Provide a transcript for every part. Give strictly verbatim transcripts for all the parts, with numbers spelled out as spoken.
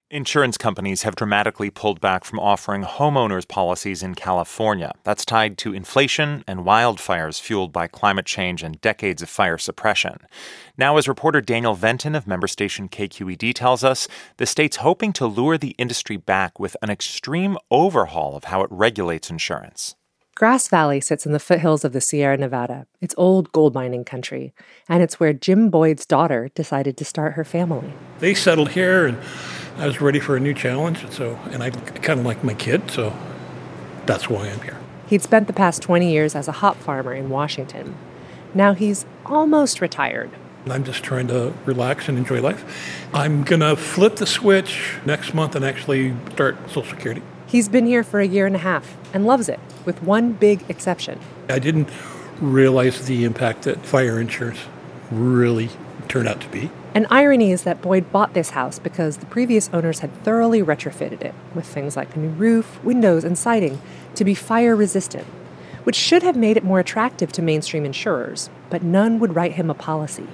Insurance companies have dramatically pulled back from offering homeowners policies in California. That's tied to inflation and wildfires fueled by climate change and decades of fire suppression. Now, as reporter Daniel Venton of member station K Q E D tells us, the state's hoping to lure the industry back with an extreme overhaul of how it regulates insurance. Grass Valley sits in the foothills of the Sierra Nevada. It's old gold mining country, and it's where Jim Boyd's daughter decided to start her family. They settled here, and I was ready for a new challenge, and so and I kind of like my kid, so that's why I'm here. He'd spent the past twenty years as a hop farmer in Washington. Now he's almost retired. I'm just trying to relax and enjoy life. I'm going to flip the switch next month and actually start Social Security. He's been here for a year and a half and loves it, with one big exception. I didn't realize the impact that fire insurance really turned out to be. An irony is that Boyd bought this house because the previous owners had thoroughly retrofitted it with things like a new roof, windows, and siding to be fire resistant, which should have made it more attractive to mainstream insurers, but none would write him a policy.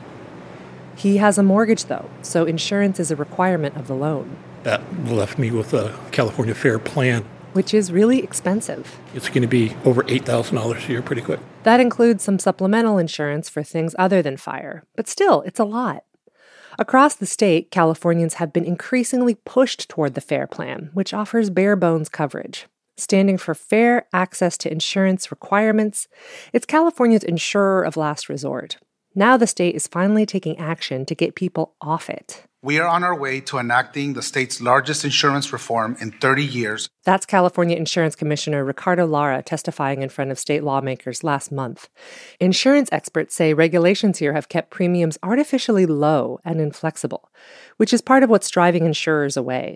He has a mortgage, though, so insurance is a requirement of the loan. That left me with a California Fair plan, which is really expensive. It's going to be over eight thousand dollars a year pretty quick. That includes some supplemental insurance for things other than fire, but still, it's a lot. Across the state, Californians have been increasingly pushed toward the FAIR plan, which offers bare-bones coverage. Standing for fair access to insurance requirements, it's California's insurer of last resort. Now the state is finally taking action to get people off it. We are on our way to enacting the state's largest insurance reform in thirty years. That's California Insurance Commissioner Ricardo Lara testifying in front of state lawmakers last month. Insurance experts say regulations here have kept premiums artificially low and inflexible, which is part of what's driving insurers away.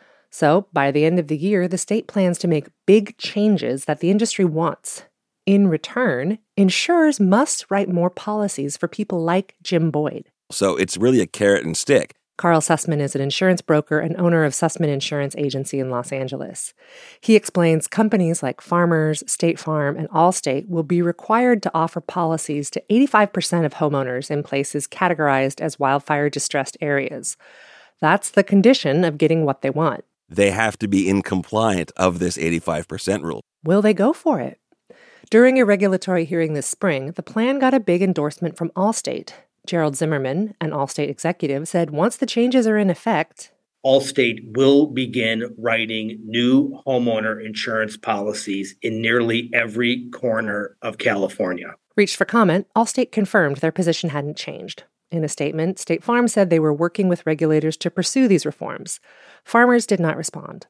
So, by the end of the year, the state plans to make big changes that the industry wants. In return, insurers must write more policies for people like Jim Boyd. So it's really a carrot and stick. Carl Sussman is an insurance broker and owner of Sussman Insurance Agency in Los Angeles. He explains companies like Farmers, State Farm, and Allstate will be required to offer policies to eighty-five percent of homeowners in places categorized as wildfire-distressed areas. That's the condition of getting what they want. They have to be in compliance of this eighty-five percent rule. Will they go for it? During a regulatory hearing this spring, the plan got a big endorsement from Allstate. Gerald Zimmerman, an Allstate executive, said once the changes are in effect, Allstate will begin writing new homeowner insurance policies in nearly every corner of California. Reached for comment, Allstate confirmed their position hadn't changed. In a statement, State Farm said they were working with regulators to pursue these reforms. Farmers did not respond.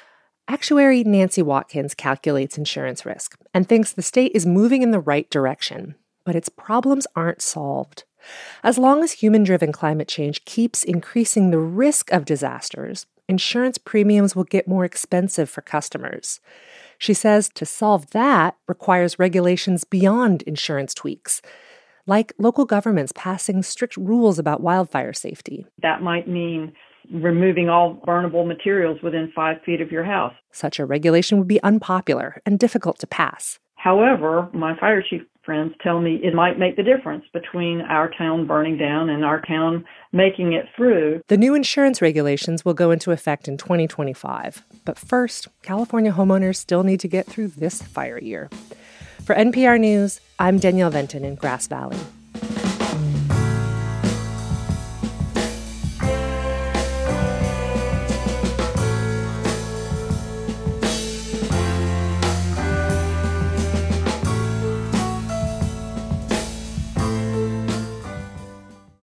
Actuary Nancy Watkins calculates insurance risk and thinks the state is moving in the right direction, but its problems aren't solved. As long as human-driven climate change keeps increasing the risk of disasters, insurance premiums will get more expensive for customers. She says to solve that requires regulations beyond insurance tweaks, like local governments passing strict rules about wildfire safety. That might mean removing all burnable materials within five feet of your house. Such a regulation would be unpopular and difficult to pass. However, my fire chief friends tell me it might make the difference between our town burning down and our town making it through. The new insurance regulations will go into effect in twenty twenty-five. But first, California homeowners still need to get through this fire year. For N P R News, I'm Danielle Venton in Grass Valley.